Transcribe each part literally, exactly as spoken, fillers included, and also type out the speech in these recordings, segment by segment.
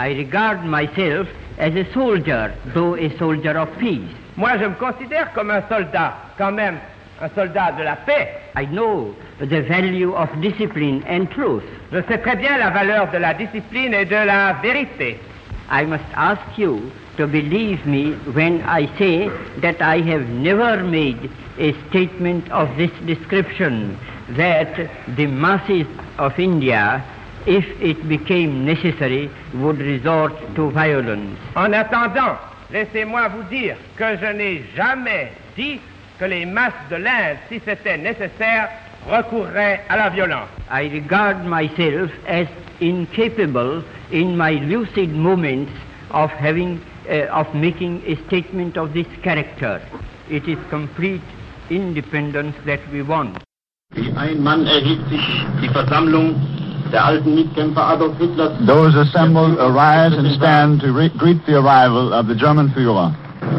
I regard myself as a soldier, though a soldier of peace. Moi, je me considère comme un soldat, quand même, un soldat de la paix. I know the value of discipline and truth. Je sais très bien la valeur de la discipline et de la vérité. I must ask you to believe me when I say that I have never made a statement of this description, that the masses of India, if it became necessary, would resort to violence. En attendant, laissez-moi vous dire que je n'ai jamais dit que les masses de l'Inde, si c'était nécessaire, recourraient à la violence. I regard myself as incapable in my lucid moments of having, uh, of making a statement of this character. It is complete independence that we want. Wie ein Mann erhebt sich die Versammlung der alten Mitkämpfer Adolf Hitlers. Those assembled arise and stand to re- greet the arrival of the German Führer.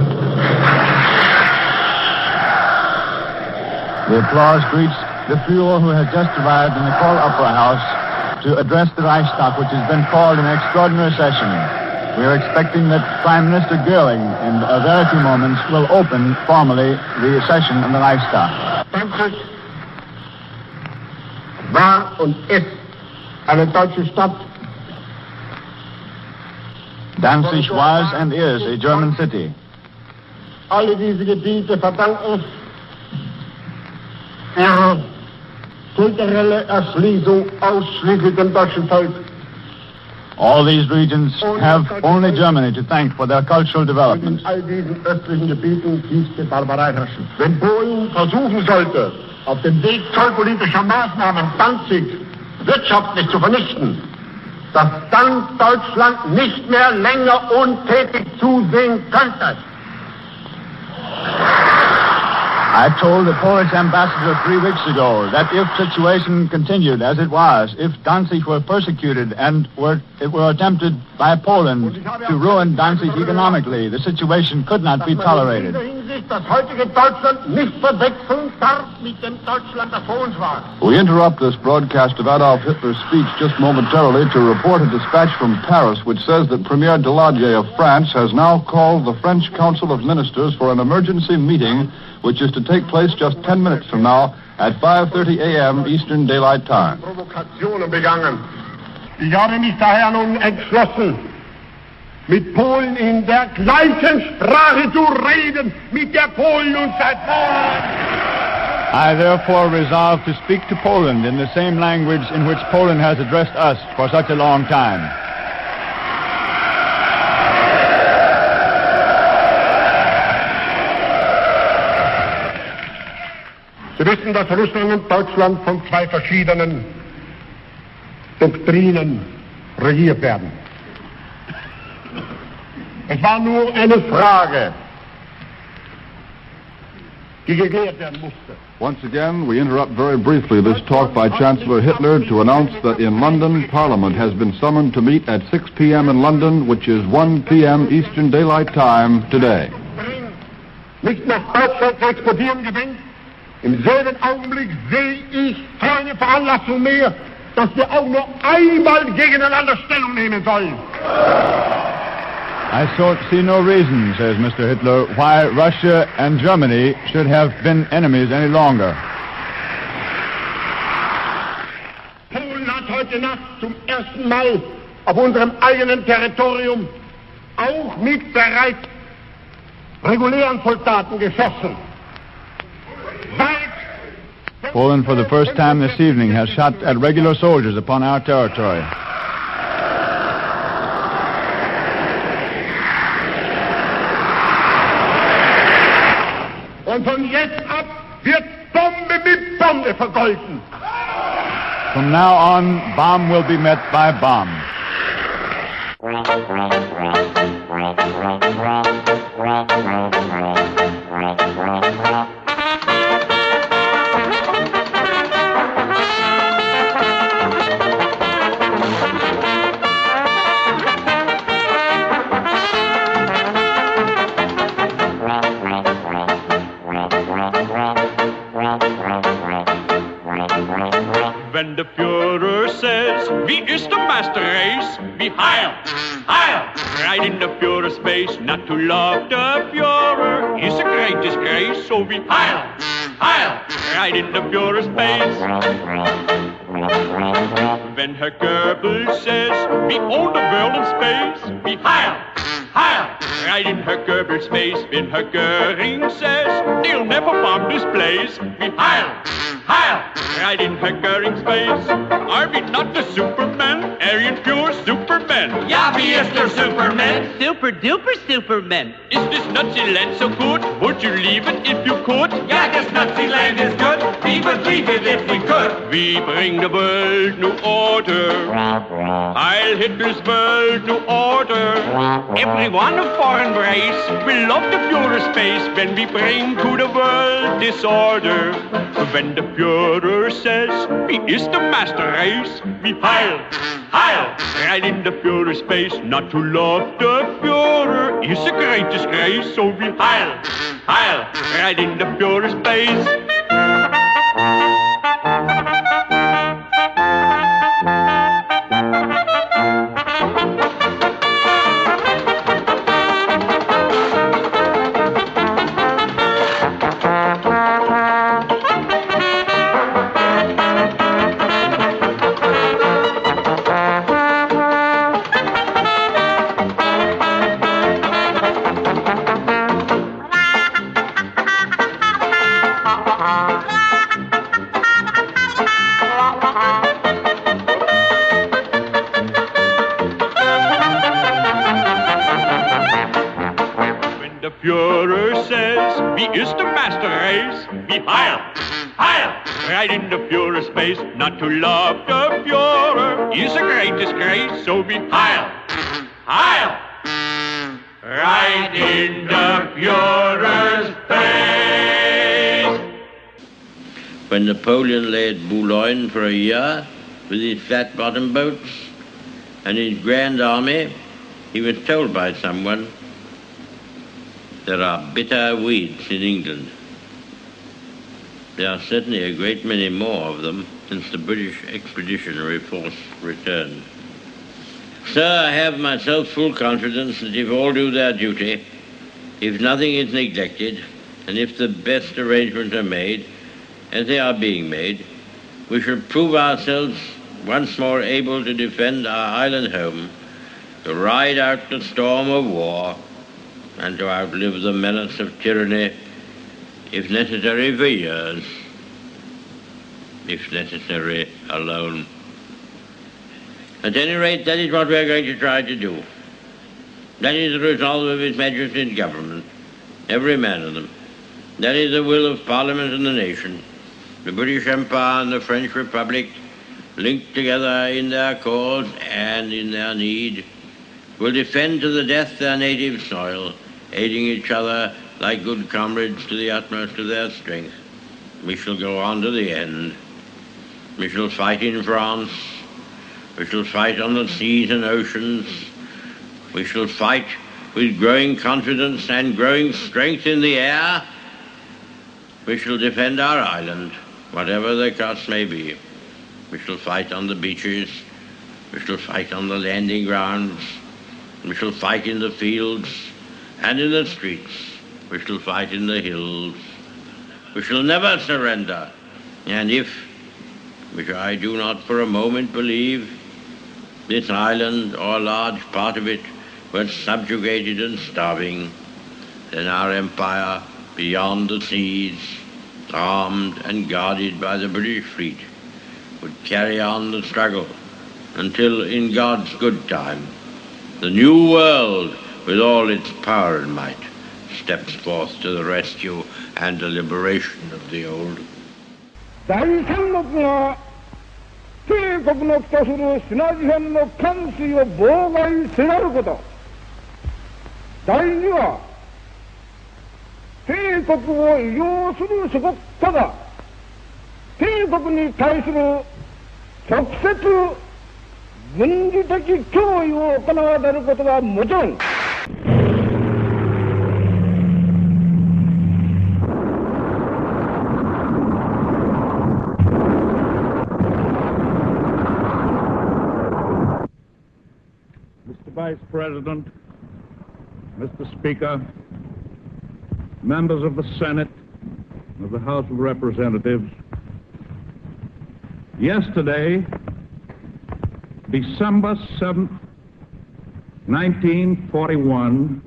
The applause greets the Führer who has just arrived in the Call Opera House to address the Reichstag, which has been called an extraordinary session. We are expecting that Prime Minister Göring, in a very few moments, will open formally the session of the Reichstag. Frankreich war und ist eine deutsche Stadt. Danzig was and is a German city. Alle diese Gebiete verdanken ihre kulturelle Erschließung ausschließlich dem deutschen Volk. All these regions have only Germany to thank for their cultural development. In all diesen östlichen Gebieten tiefste Barbarei herrschen. Wenn Polen versuchen sollte, auf dem Weg zollpolitischer Maßnahmen Danzig wirtschaftlich zu vernichten, dass dann Deutschland nicht mehr länger untätig zusehen könnte. I told the Polish ambassador three weeks ago that if the situation continued as it was, if Danzig were persecuted and were, it were attempted by Poland to ruin Danzig economically, the situation could not be tolerated. Das heutige Deutschland nicht verwechseln darf mit dem Deutschland, das vor uns war. We interrupt this broadcast of Adolf Hitler's speech just momentarily to report a dispatch from Paris which says that Premier Daladier of France has now called the French Council of Ministers for an emergency meeting which is to take place just ten minutes from now at five thirty a.m. Eastern Daylight Time. Provokationen begangen. Ich habe mich daher nun entschlossen, mit Polen in der gleichen Sprache zu reden, mit der Polen uns seit Monaten. I therefore resolve to speak to Poland in the same language in which Poland has addressed us for such a long time. Sie wissen, dass Russland und Deutschland von zwei verschiedenen Doktrinen regiert werden. Es war nur eine Frage, die geklärt werden musste. Once again, we interrupt very briefly this talk by Chancellor Hitler to announce that in London, Parliament has been summoned to meet at six p.m. in London, which is one p.m. Eastern Daylight Time today. Nicht nach Deutschland zu exportieren gedenkt. Im selben Augenblick sehe ich keine Veranlassung mehr, dass wir auch nur einmal gegeneinander Stellung nehmen sollen. I so see no reason, says Mister Hitler, why Russia and Germany should have been enemies any longer. Polen hat heute Nacht zum ersten Mal auf unserem eigenen Territorium auch mit bereits regulären Soldaten geschossen. Poland, for the first time this evening, has shot at regular soldiers upon our territory. Und von jetzt ab wird Bombe mit Bombe vergolten. From now on, bomb will be met by bomb. When the Führer says, wie ist the master race? we Heil, Heil. Right in the Führer's space, not to love the Führer is a great disgrace, so we Heil, Heil. Right in the Führer's space. When Herr Goebbels says, we own the world in space, we Heil, Heil. Right in Herr Goebbels' face. When Herr Göring says, they'll never bomb this place, we Heil, Heil. Right in Herr Göring's face. Are we not the Superman? Aryan pure Superman. Ja, wie ist der Superman? Super duper Superman. Is this Nazi land so good? Would you leave it if you could? Ja, this Nazi land is good. We would leave it if we could. We bring the world new order. Heil Hitler's world new order. Everyone a foreign race will love the Führer's space when we bring to the world disorder. When the Führer says he is the master race, we Heil, Heil. Right in the Führer's space. Not to love the Führer is a great disgrace, so we Heil, Heil. Right in the Führer's space. Führer says he is the master race, we Heil, Heil. Right in the Führer's space. Not to love the Führer is a great disgrace, so we Heil, Heil. Right in the Führer's face. When Napoleon lay at Boulogne for a year with his flat-bottom boats and his grand army, he was told by someone, there are bitter weeds in England. There are certainly a great many more of them since the British Expeditionary Force returned. Sir, I have myself full confidence that if all do their duty, if nothing is neglected, and if the best arrangements are made, as they are being made, we shall prove ourselves once more able to defend our island home, to ride out the storm of war, and to outlive the menace of tyranny, if necessary for years, if necessary alone. At any rate, that is what we are going to try to do. That is the resolve of His Majesty's government, every man of them. That is the will of Parliament and the nation. The British Empire and the French Republic, linked together in their cause and in their need, will defend to the death their native soil, aiding each other like good comrades to the utmost of their strength. We shall go on to the end. We shall fight in France. We shall fight on the seas and oceans. We shall fight with growing confidence and growing strength in the air. We shall defend our island, whatever the cost may be. We shall fight on the beaches. We shall fight on the landing grounds. We shall fight in the fields and in the streets. We shall fight in the hills. We shall never surrender. And if, which I do not for a moment believe, this island or a large part of it were subjugated and starving, then our empire beyond the seas, armed and guarded by the British fleet, would carry on the struggle until, in God's good time, the new world, with all its power and might, steps forth to the rescue and the liberation of the old. 大三国が帝国のとする砂地辺の関水を妨害せざること。第二は帝国を要する諸国家が帝国に対する直接軍事的脅威を行われることはもちろん、 Vice President, Mister Speaker, members of the Senate, of the House of Representatives, yesterday, December seventh, nineteen forty-one,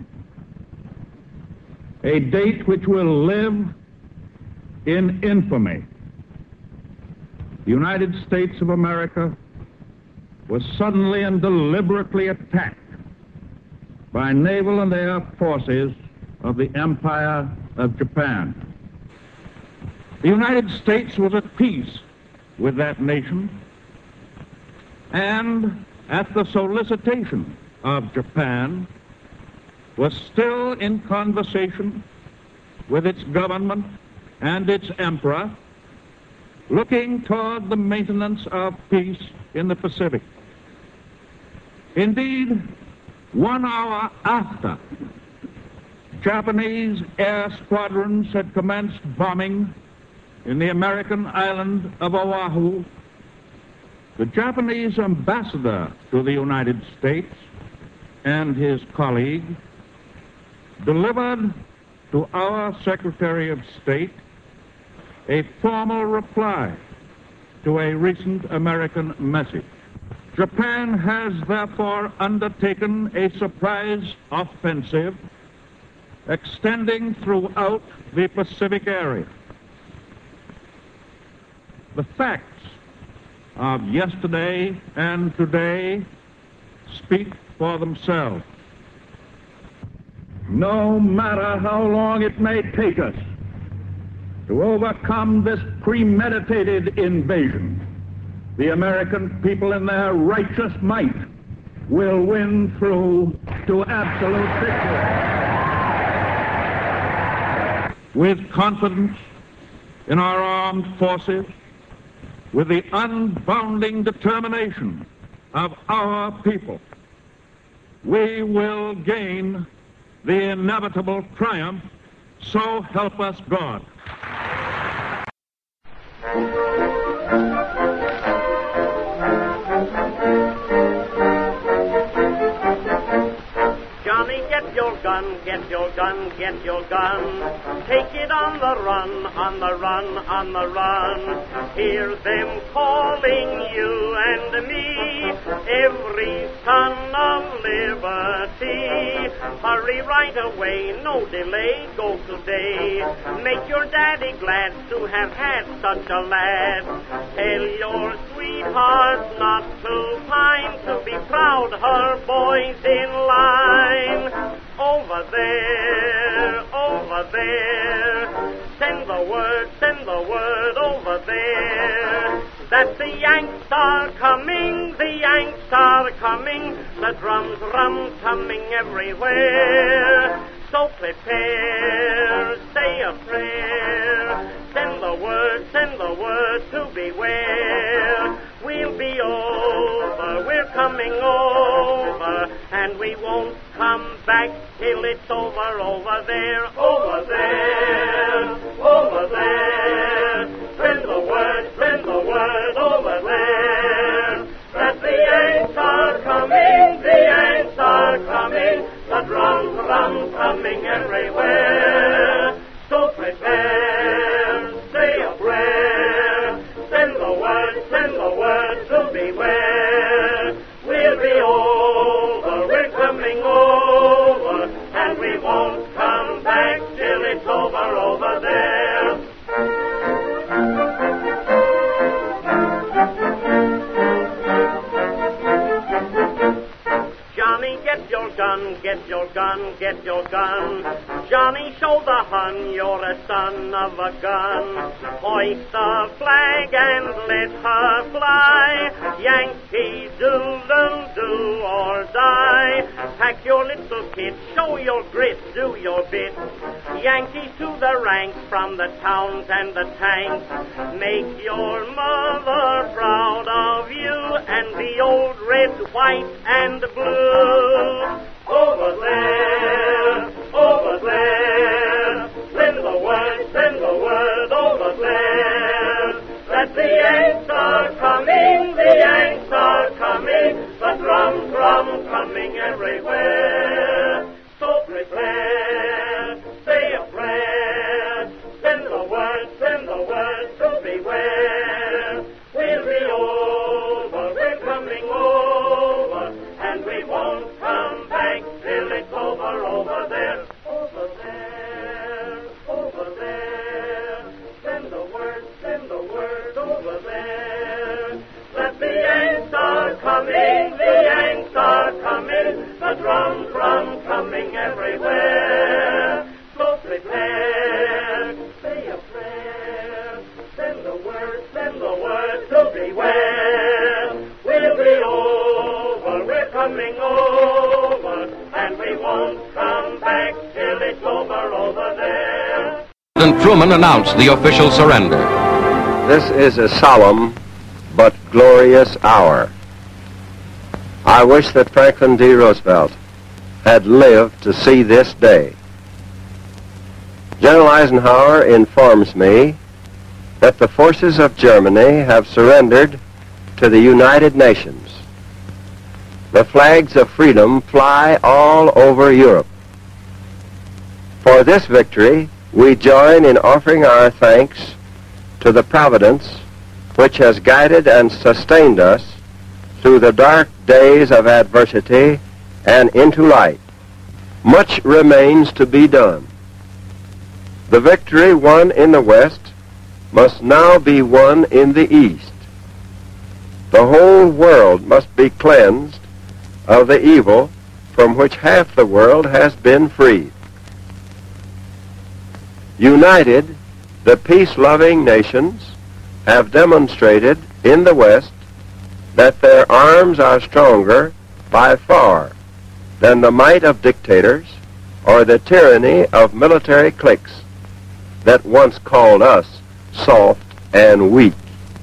a date which will live in infamy, the United States of America was suddenly and deliberately attacked by naval and air forces of the Empire of Japan. The United States was at peace with that nation, and at the solicitation of Japan, was still in conversation with its government and its emperor, looking toward the maintenance of peace in the Pacific. Indeed, one hour after Japanese air squadrons had commenced bombing in the American island of Oahu, the Japanese ambassador to the United States and his colleague delivered to our Secretary of State a formal reply to a recent American message. Japan has therefore undertaken a surprise offensive extending throughout the Pacific area. The facts of yesterday and today speak for themselves. No matter how long it may take us to overcome this premeditated invasion, the American people in their righteous might will win through to absolute victory. With confidence in our armed forces, with the unbounding determination of our people, we will gain the inevitable triumph, so help us God. Johnny, get your gun, get your gun, get your gun. Take it on the run, on the run, on the run. Hear them calling you and me, every son of liberty. Hurry right away, no delay, go today. Make your daddy glad to have had such a lad. Tell your sweetheart not to pine, to be proud her boy's in line. Over there, over there, send the word, send the word over there, that the Yanks are coming, the Yanks are coming, the drums rum-tumming everywhere. So prepare, say a prayer, send the word, send the word to beware. We'll be over, we're coming over, and we won't come back till it's over, over there, over there, over there. Send the word, send the word over there, that the Yanks are coming, the Yanks are coming, the drums rum coming everywhere. So prepare, say a prayer, send the word, send the word to beware. We'll be over, we're coming over, and we won't come back till it's over, over there. Johnny, get your gun, get your gun, get your gun. Johnny, show the Hun you're a son of a gun. Hoist the flag and let her fly. Yankee Doodle do or die. Pack your little kit, show your grit, do your bit. Yankees to the ranks from the towns and the tanks. Make your mother proud of you and the old red, white, and blue. Over there, over there, send the word, send the word over there, that the Yanks are coming, the Yanks are coming, the drums, drums coming everywhere. Truman announced the official surrender. This is a solemn but glorious hour. I wish that Franklin D. Roosevelt had lived to see this day. General Eisenhower informs me that the forces of Germany have surrendered to the United Nations. The flags of freedom fly all over Europe. For this victory, we join in offering our thanks to the Providence which has guided and sustained us through the dark days of adversity and into light. Much remains to be done. The victory won in the West must now be won in the East. The whole world must be cleansed of the evil from which half the world has been freed. United, the peace-loving nations have demonstrated in the West that their arms are stronger by far than the might of dictators or the tyranny of military cliques that once called us soft and weak.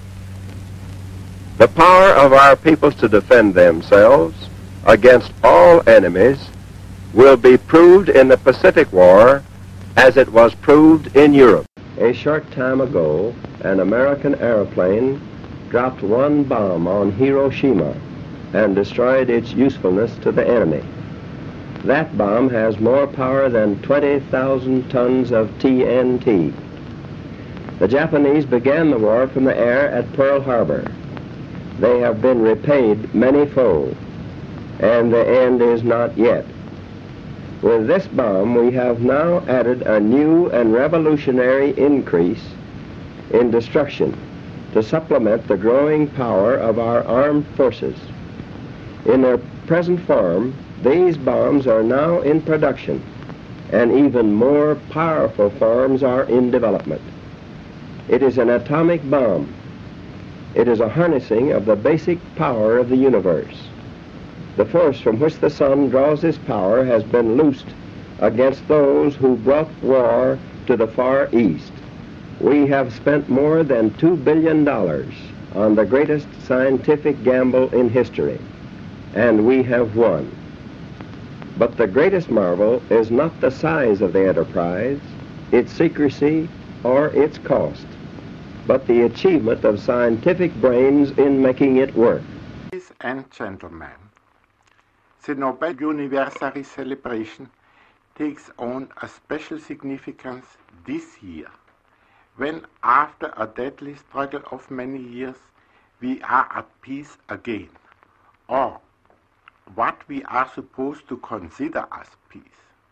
The power of our peoples to defend themselves against all enemies will be proved in the Pacific War as it was proved in Europe. A short time ago, an American airplane dropped one bomb on Hiroshima and destroyed its usefulness to the enemy. That bomb has more power than twenty thousand tons of T N T. The Japanese began the war from the air at Pearl Harbor. They have been repaid many-fold, and the end is not yet. With this bomb, we have now added a new and revolutionary increase in destruction to supplement the growing power of our armed forces. In their present form, these bombs are now in production, and even more powerful forms are in development. It is an atomic bomb. It is a harnessing of the basic power of the universe. The force from which the sun draws its power has been loosed against those who brought war to the Far East. We have spent more than two billion dollars on the greatest scientific gamble in history, and we have won. But the greatest marvel is not the size of the enterprise, its secrecy, or its cost, but the achievement of scientific brains in making it work. Ladies and gentlemen, the Nobel Anniversary celebration takes on a special significance this year, when after a deadly struggle of many years, we are at peace again, or what we are supposed to consider as peace.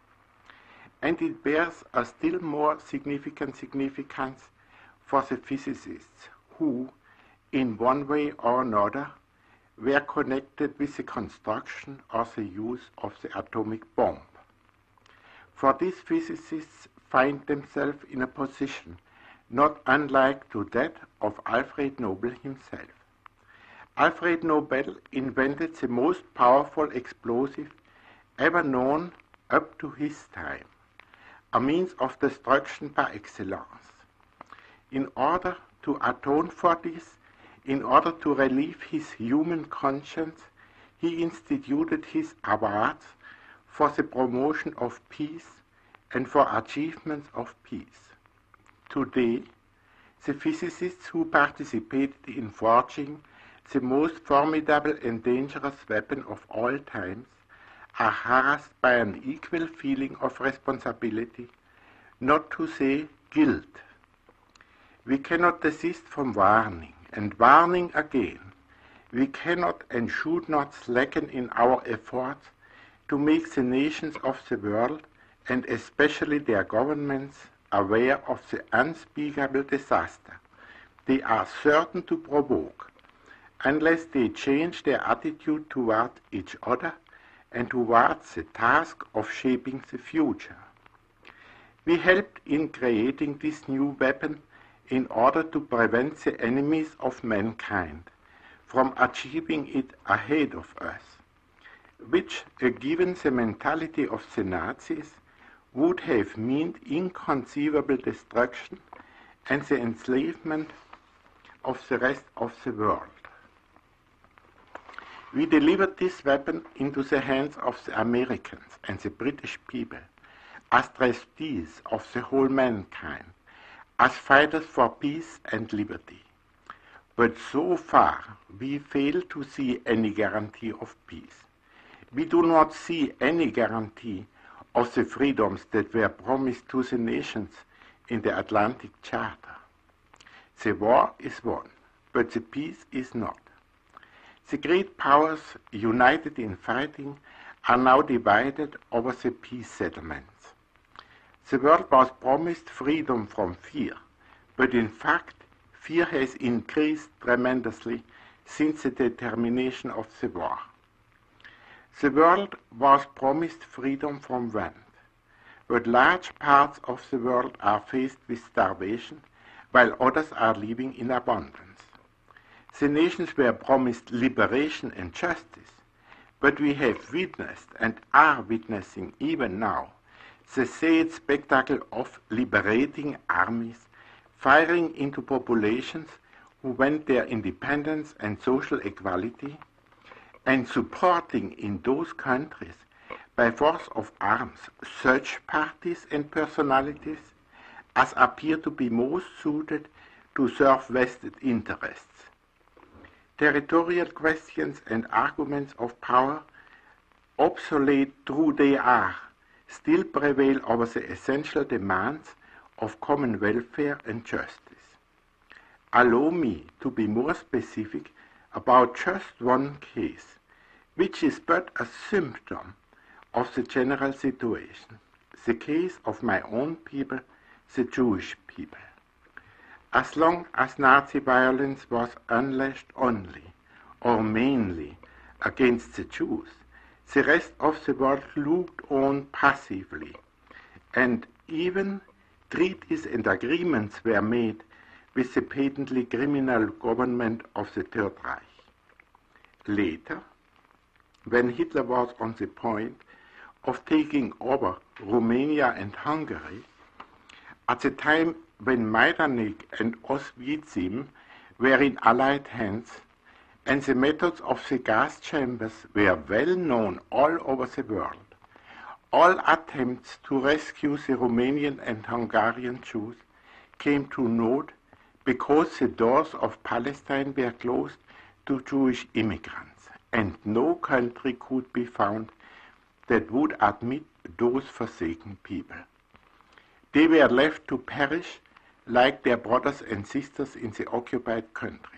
And it bears a still more significant significance for the physicists who, in one way or another, were connected with the construction or the use of the atomic bomb. For these physicists find themselves in a position not unlike to that of Alfred Nobel himself. Alfred Nobel invented the most powerful explosive ever known up to his time, a means of destruction par excellence. In order to atone for this, in order to relieve his human conscience, he instituted his awards for the promotion of peace and for achievements of peace. Today, the physicists who participated in forging the most formidable and dangerous weapon of all times are harassed by an equal feeling of responsibility, not to say guilt. We cannot desist from warning, and warning again. We cannot and should not slacken in our efforts to make the nations of the world, and especially their governments, aware of the unspeakable disaster they are certain to provoke, unless they change their attitude toward each other and towards the task of shaping the future. We helped in creating this new weapon in order to prevent the enemies of mankind from achieving it ahead of us, which, uh, given the mentality of the Nazis, would have meant inconceivable destruction and the enslavement of the rest of the world. We delivered this weapon into the hands of the Americans and the British people as trustees of the whole mankind, as fighters for peace and liberty. But so far, we fail to see any guarantee of peace. We do not see any guarantee of the freedoms that were promised to the nations in the Atlantic Charter. The war is won, but the peace is not. The great powers united in fighting are now divided over the peace settlements. The world was promised freedom from fear, but in fact, fear has increased tremendously since the determination of the war. The world was promised freedom from want, but large parts of the world are faced with starvation, while others are living in abundance. The nations were promised liberation and justice, but we have witnessed and are witnessing even now the sad spectacle of liberating armies firing into populations who want their independence and social equality, and supporting in those countries by force of arms such parties and personalities as appear to be most suited to serve vested interests. Territorial questions and arguments of power, obsolete though they are, still prevail over the essential demands of common welfare and justice. Allow me to be more specific about just one case, which is but a symptom of the general situation, the case of my own people, the Jewish people. As long as Nazi violence was unleashed only, or mainly, against the Jews, the rest of the world looked on passively, and even treaties and agreements were made with the patently criminal government of the Third Reich. Later, when Hitler was on the point of taking over Romania and Hungary, at the time when Majdanek and Oswiecim were in Allied hands, and the methods of the gas chambers were well known all over the world, all attempts to rescue the Romanian and Hungarian Jews came to naught because the doors of Palestine were closed to Jewish immigrants, and no country could be found that would admit those forsaken people. They were left to perish like their brothers and sisters in the occupied countries.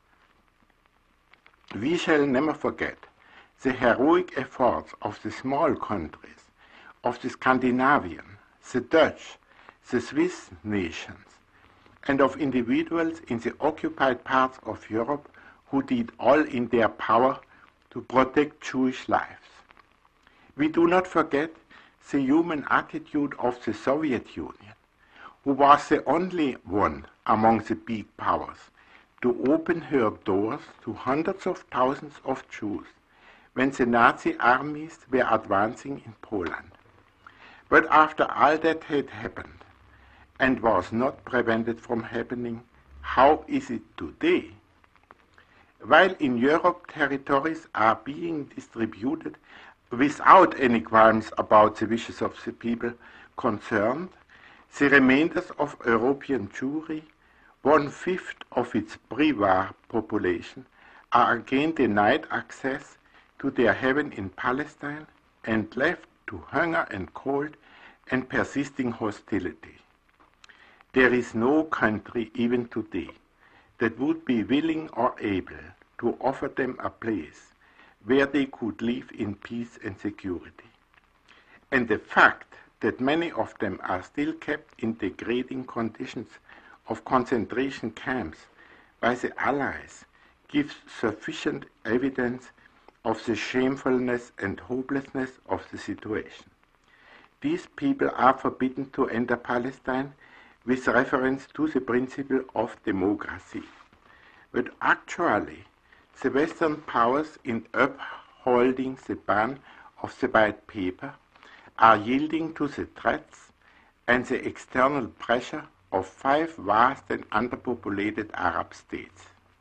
We shall never forget the heroic efforts of the small countries, of the Scandinavian, the Dutch, the Swiss nations, and of individuals in the occupied parts of Europe who did all in their power to protect Jewish lives. We do not forget the human attitude of the Soviet Union, who was the only one among the big powers to open her doors to hundreds of thousands of Jews when the Nazi armies were advancing in Poland. But after all that had happened, and was not prevented from happening, how is it today? While in Europe territories are being distributed without any qualms about the wishes of the people concerned, the remainders of European Jewry, one-fifth of its pre-war population, are again denied access to their heaven in Palestine and left to hunger and cold and persisting hostility. There is no country even today that would be willing or able to offer them a place where they could live in peace and security. And the fact that many of them are still kept in degrading conditions of concentration camps by the Allies gives sufficient evidence of the shamefulness and hopelessness of the situation. These people are forbidden to enter Palestine with reference to the principle of democracy. But actually, the Western powers, in upholding the ban of the white paper, are yielding to the threats and the external pressure of five vast and underpopulated Arab states.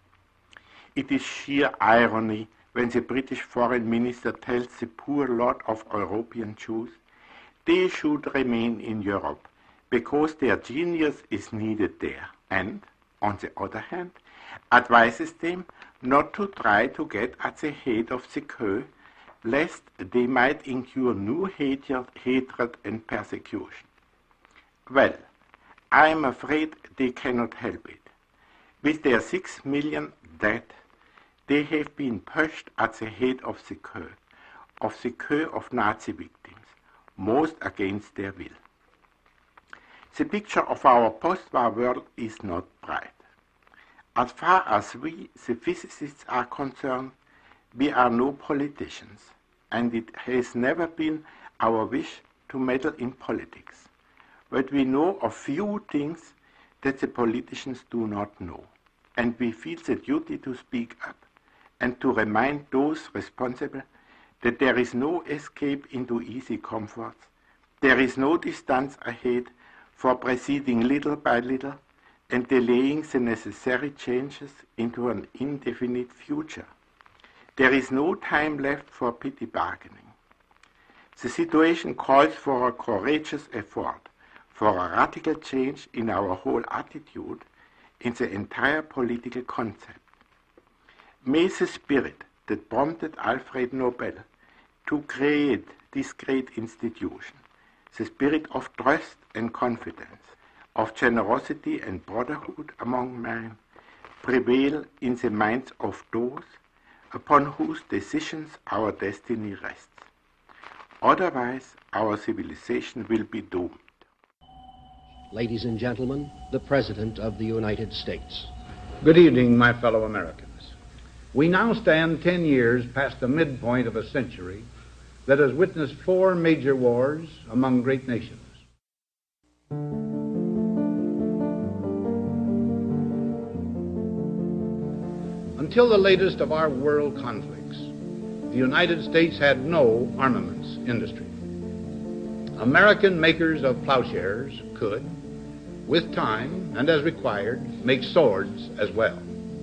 It is sheer irony when the British Foreign Minister tells the poor lot of European Jews they should remain in Europe because their genius is needed there, and, on the other hand, advises them not to try to get at the head of the queue, lest they might incur new hatred, hatred and persecution. Well, I am afraid they cannot help it. With their six million dead, they have been pushed at the head of the queue, of the queue of Nazi victims, most against their will. The picture of our post-war world is not bright. As far as we, the physicists, are concerned, we are no politicians, and it has never been our wish to meddle in politics. But we know of few things that the politicians do not know, and we feel the duty to speak up and to remind those responsible that there is no escape into easy comforts, there is no distance ahead for proceeding little by little and delaying the necessary changes into an indefinite future. There is no time left for petty bargaining. The situation calls for a courageous effort, for a radical change in our whole attitude, in the entire political concept. May the spirit that prompted Alfred Nobel to create this great institution, the spirit of trust and confidence, of generosity and brotherhood among men, prevail in the minds of those upon whose decisions our destiny rests. Otherwise, our civilization will be doomed. Ladies and gentlemen, the President of the United States. Good evening, my fellow Americans. We now stand ten years past the midpoint of a century that has witnessed four major wars among great nations. Until the latest of our world conflicts, the United States had no armaments industry. American makers of plowshares could, with time and as required, make swords as well.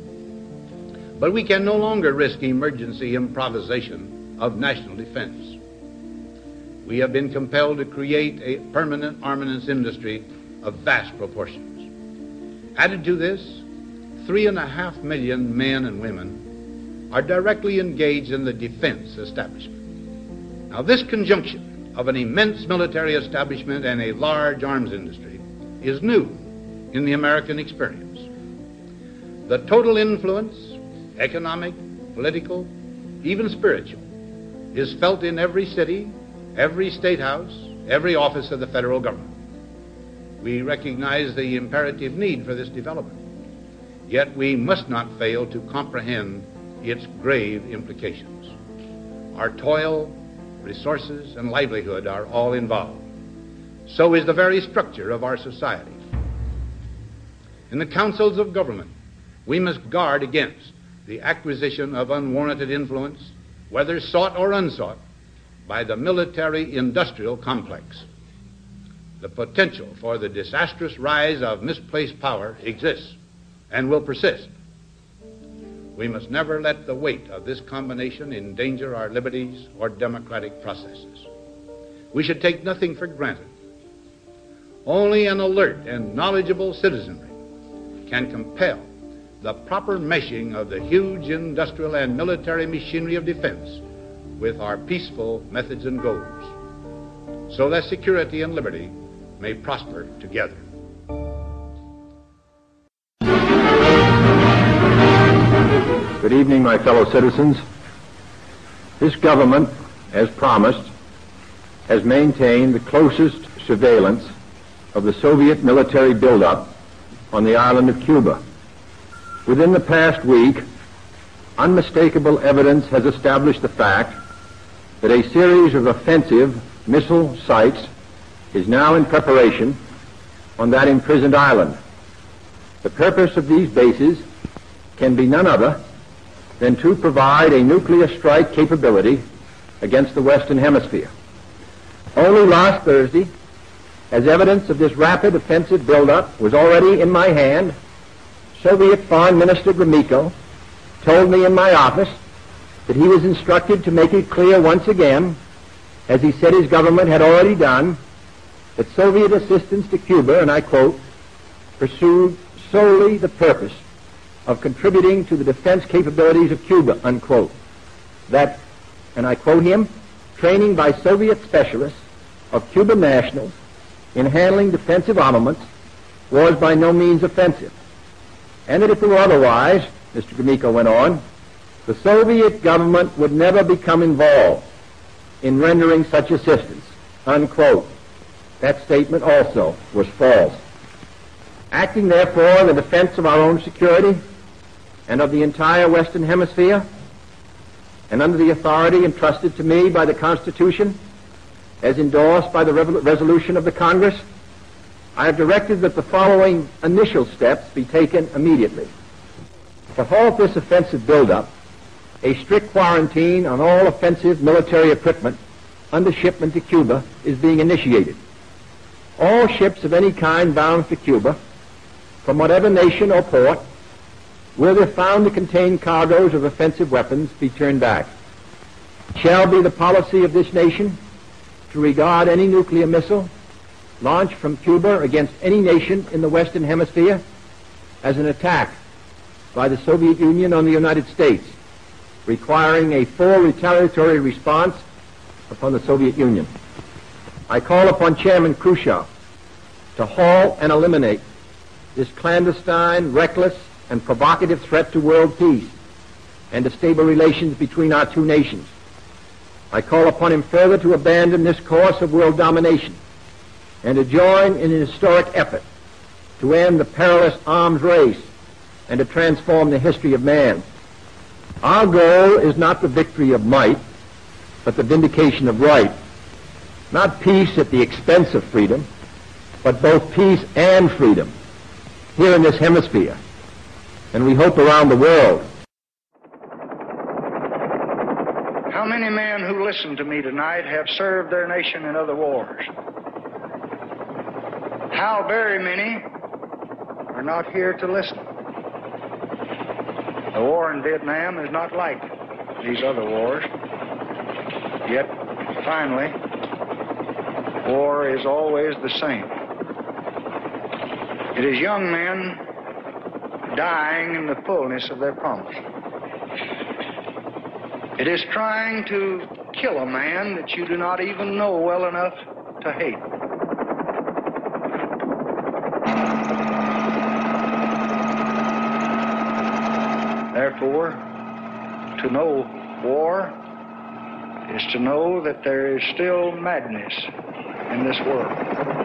But we can no longer risk emergency improvisation of national defense. We have been compelled to create a permanent armaments industry of vast proportions. Added to this, three and a half million men and women are directly engaged in the defense establishment. Now, this conjunction of an immense military establishment and a large arms industry is new in the American experience. The total influence, economic, political, even spiritual, is felt in every city, every state house, every office of the federal government. We recognize the imperative need for this development, yet we must not fail to comprehend its grave implications. Our toil, resources, and livelihood are all involved. So is the very structure of our society. In the councils of government, we must guard against the acquisition of unwarranted influence, whether sought or unsought, by the military-industrial complex. The potential for the disastrous rise of misplaced power exists and will persist. We must never let the weight of this combination endanger our liberties or democratic processes. We should take nothing for granted. Only an alert and knowledgeable citizenry can compel the proper meshing of the huge industrial and military machinery of defense with our peaceful methods and goals, so that security and liberty may prosper together. Good evening, my fellow citizens. This government, as promised, has maintained the closest surveillance of the Soviet military buildup on the island of Cuba. Within the past week, unmistakable evidence has established the fact that a series of offensive missile sites is now in preparation on that imprisoned island. The purpose of these bases can be none other than to provide a nuclear strike capability against the Western Hemisphere. Only last Thursday, as evidence of this rapid offensive buildup was already in my hand, Soviet Foreign Minister Gromyko told me in my office that he was instructed to make it clear once again, as he said his government had already done, that Soviet assistance to Cuba, and I quote, pursued solely the purpose of contributing to the defense capabilities of Cuba, unquote. That, and I quote him, training by Soviet specialists of Cuban nationals in handling defensive armaments was by no means offensive. And that if it were otherwise, Mister Gromyko went on, the Soviet government would never become involved in rendering such assistance, unquote. That statement also was false. Acting, therefore, in the defense of our own security and of the entire Western Hemisphere, and under the authority entrusted to me by the Constitution, as endorsed by the resolution of the Congress, I have directed that the following initial steps be taken immediately. To halt this offensive buildup, a strict quarantine on all offensive military equipment under shipment to Cuba is being initiated. All ships of any kind bound for Cuba, from whatever nation or port, will, if found to contain cargoes of offensive weapons, be turned back. It shall be the policy of this nation to regard any nuclear missile launched from Cuba against any nation in the Western Hemisphere as an attack by the Soviet Union on the United States, requiring a full retaliatory response upon the Soviet Union. I call upon Chairman Khrushchev to halt and eliminate this clandestine, reckless, and provocative threat to world peace and to stable relations between our two nations. I call upon him further to abandon this course of world domination and to join in an historic effort to end the perilous arms race and to transform the history of man. Our goal is not the victory of might, but the vindication of right. Not peace at the expense of freedom, but both peace and freedom here in this hemisphere, and we hope around the world. How many men who listen to me tonight have served their nation in other wars? How very many are not here to listen? The war in Vietnam is not like these other wars. Yet, finally, war is always the same. It is young men dying in the fullness of their promise. It is trying to kill a man that you do not even know well enough to hate. Therefore, to know war is to know that there is still madness in this world.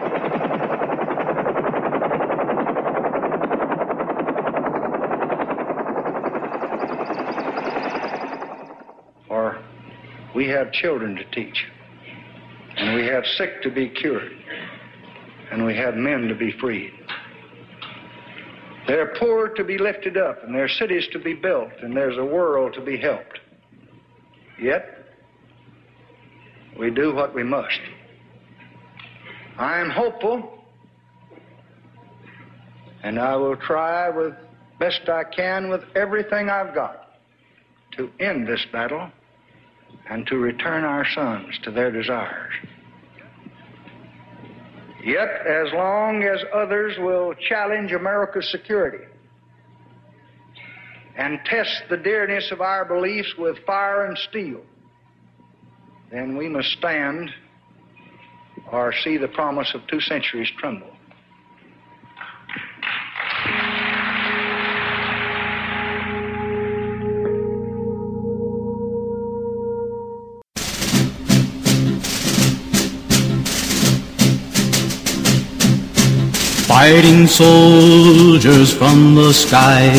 For we have children to teach, and we have sick to be cured, and we have men to be freed. There are poor to be lifted up, and there are cities to be built, and there's a world to be helped. Yet, we do what we must. I am hopeful, and I will try with best I can with everything I've got to end this battle and to return our sons to their desires. Yet, as long as others will challenge America's security and test the dearness of our beliefs with fire and steel, then we must stand or see the promise of two centuries tremble. Fighting soldiers from the sky,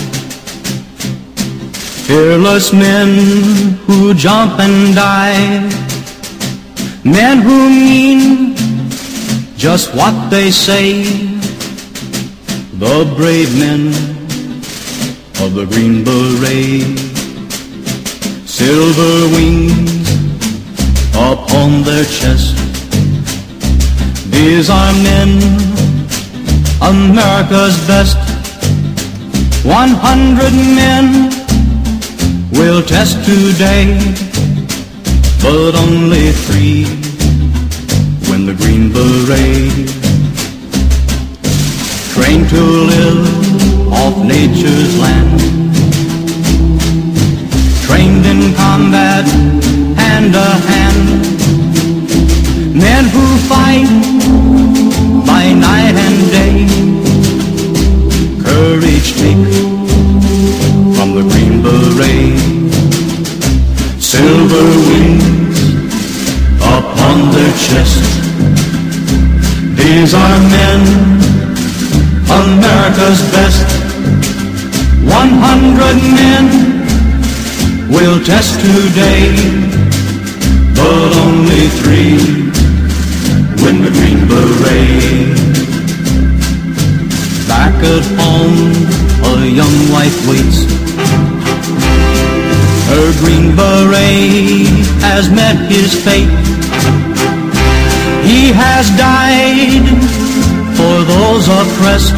fearless men who jump and dive, men who mean just what they say, the brave men of the Green Beret, silver wings upon their chest, These are men, America's best. One hundred men will test today, but only three win the Green Beret. Trained to live off nature's land, trained in combat hand to hand, men who fight by night and day. Courage take from the Green Beret, silver wings upon their chest. These are men, America's best. One hundred men will test today, but only three win the Green Beret. Back at home, a young wife waits. Her Green Beret has met his fate. He has died for those oppressed,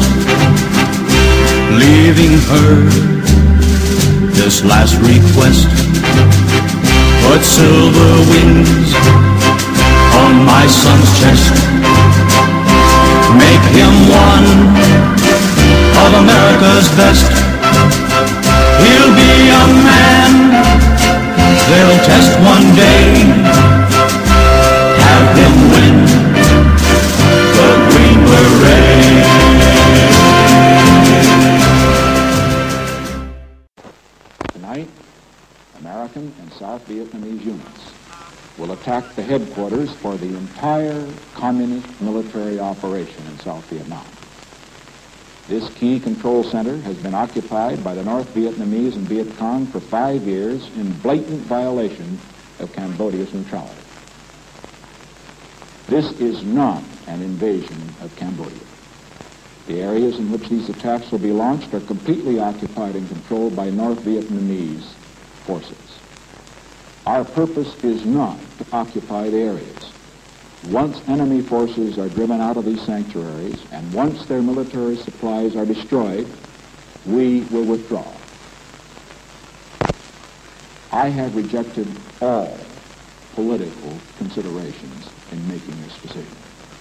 leaving her this last request. Put silver wings on my son's chest. Make him one of America's best. He'll be a man they'll test one day. Have him win the Green Beret. Tonight, American and South Vietnamese units will attack the headquarters for the entire communist military operation in South Vietnam. This key control center has been occupied by the North Vietnamese and Viet Cong for five years in blatant violation of Cambodia's neutrality. This is not an invasion of Cambodia. The areas in which these attacks will be launched are completely occupied and controlled by North Vietnamese forces. Our purpose is not to occupy the areas. Once enemy forces are driven out of these sanctuaries, and once their military supplies are destroyed, we will withdraw. I have rejected all political considerations in making this decision.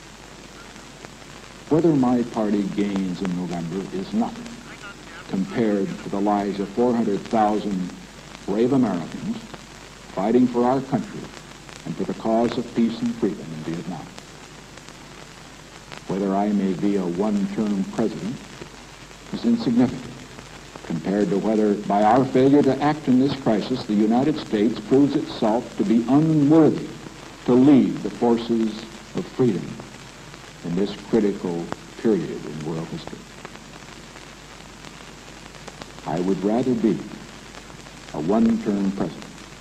Whether my party gains in November is nothing compared to the lives of four hundred thousand brave Americans fighting for our country and for the cause of peace and freedom in Vietnam. Whether I may be a one-term president is insignificant compared to whether, by our failure to act in this crisis, the United States proves itself to be unworthy to lead the forces of freedom in this critical period in world history. I would rather be a one-term president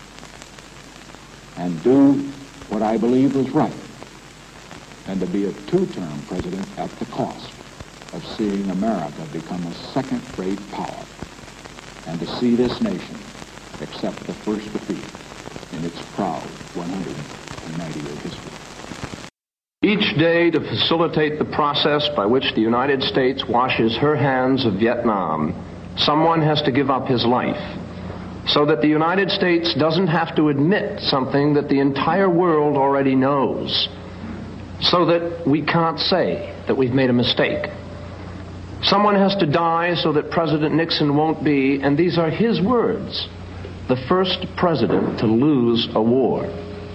and do what I believe is right than to be a two-term president at the cost of seeing America become a second-rate power and to see this nation accept the first defeat in its proud one hundred ninety-year history. Each day, to facilitate the process by which the United States washes her hands of Vietnam, someone has to give up his life, so that the United States doesn't have to admit something that the entire world already knows, so that we can't say that we've made a mistake. Someone has to die so that President Nixon won't be, and these are his words, the first president to lose a war.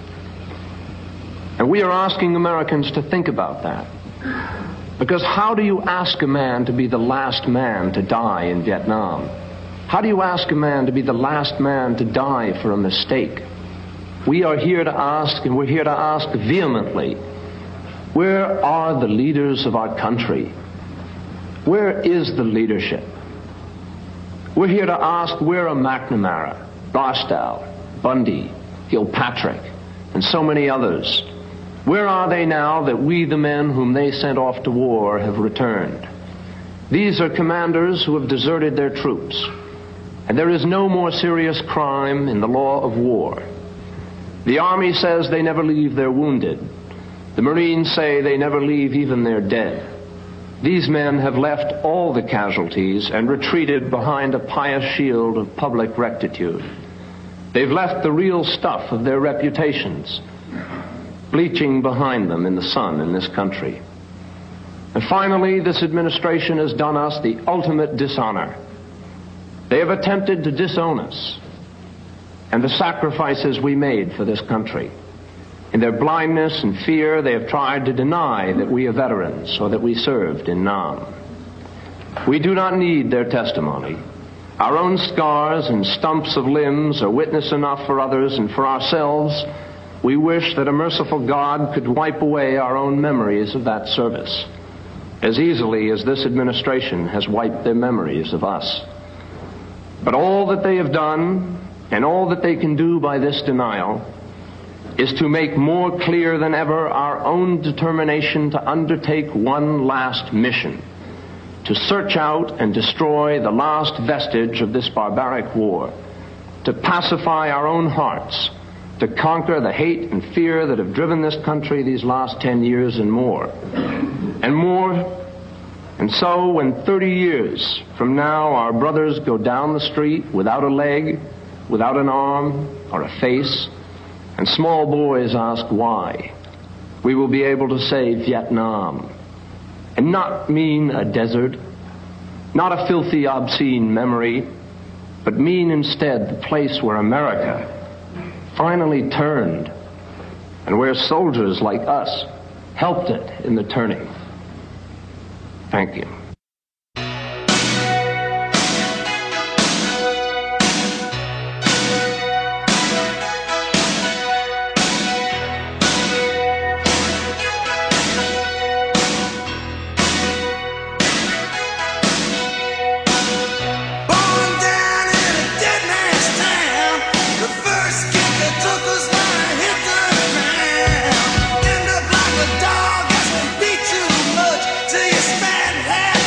And we are asking Americans to think about that. Because how do you ask a man to be the last man to die in Vietnam? How do you ask a man to be the last man to die for a mistake? We are here to ask, and we're here to ask vehemently, where are the leaders of our country? Where is the leadership? We're here to ask, where are McNamara, Barstow, Bundy, Kilpatrick, and so many others? Where are they now that we, the men whom they sent off to war, have returned? These are commanders who have deserted their troops. And there is no more serious crime in the law of war. The Army says they never leave their wounded. The Marines say they never leave even their dead. These men have left all the casualties and retreated behind a pious shield of public rectitude. They've left the real stuff of their reputations bleaching behind them in the sun in this country. And finally, this administration has done us the ultimate dishonor. They have attempted to disown us and the sacrifices we made for this country. In their blindness and fear, they have tried to deny that we are veterans or that we served in Nam. We do not need their testimony. Our own scars and stumps of limbs are witness enough for others, and for ourselves, we wish that a merciful God could wipe away our own memories of that service, as easily as this administration has wiped their memories of us. But all that they have done, and all that they can do by this denial, is to make more clear than ever our own determination to undertake one last mission, to search out and destroy the last vestige of this barbaric war, to pacify our own hearts, to conquer the hate and fear that have driven this country these last ten years and more, and more. And so when thirty years from now our brothers go down the street without a leg, without an arm or a face, and small boys ask why, we will be able to say Vietnam, and not mean a desert, not a filthy, obscene memory, but mean instead the place where America finally turned, and where soldiers like us helped it in the turning. Thank you. Beat too much till you spend half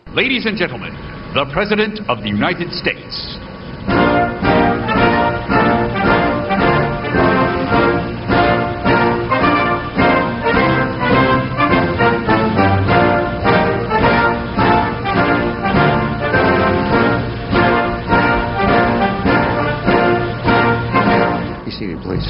Ladies and gentlemen, the President of the United States. Be seated, please.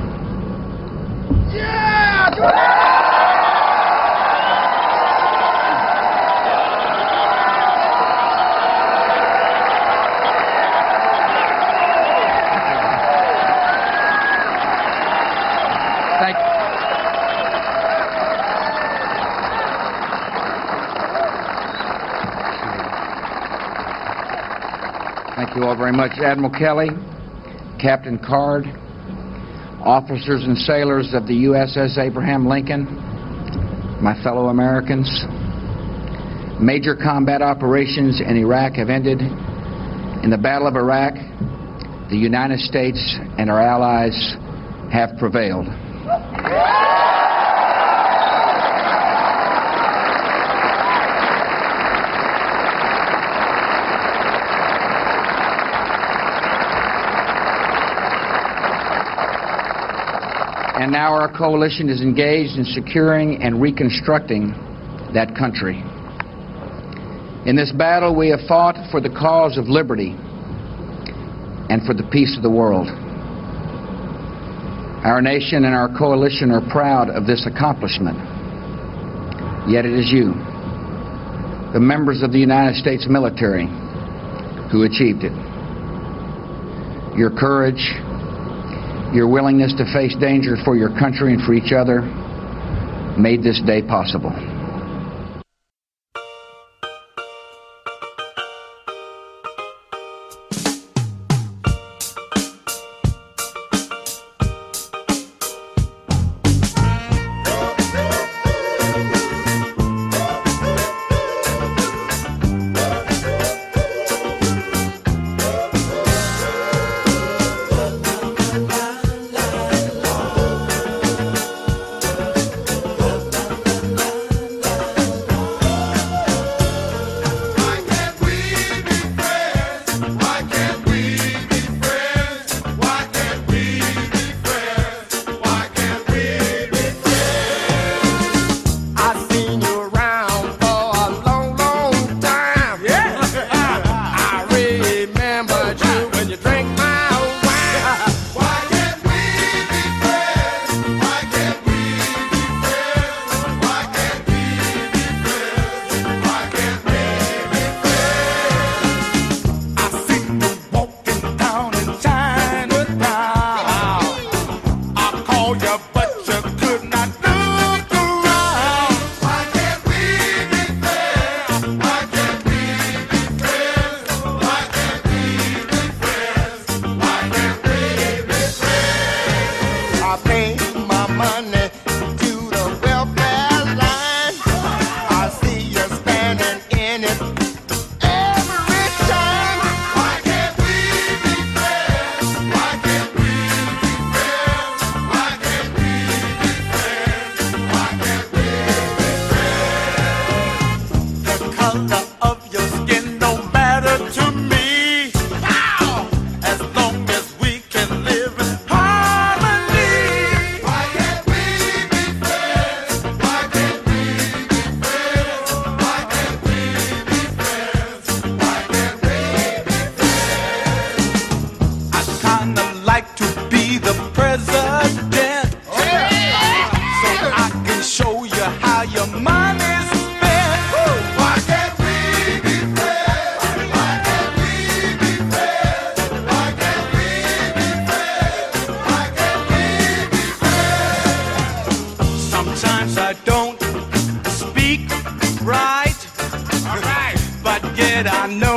Thank you all very much. Admiral Kelly, Captain Card, officers and sailors of the U S S Abraham Lincoln, my fellow Americans. Major combat operations in Iraq have ended. In the Battle of Iraq, the United States and our allies have prevailed. And now our coalition is engaged in securing and reconstructing that country. In this battle, we have fought for the cause of liberty and for the peace of the world. Our nation and our coalition are proud of this accomplishment. Yet it is you, the members of the United States military, who achieved it. Your courage, your willingness to face danger for your country and for each other made this day possible. I know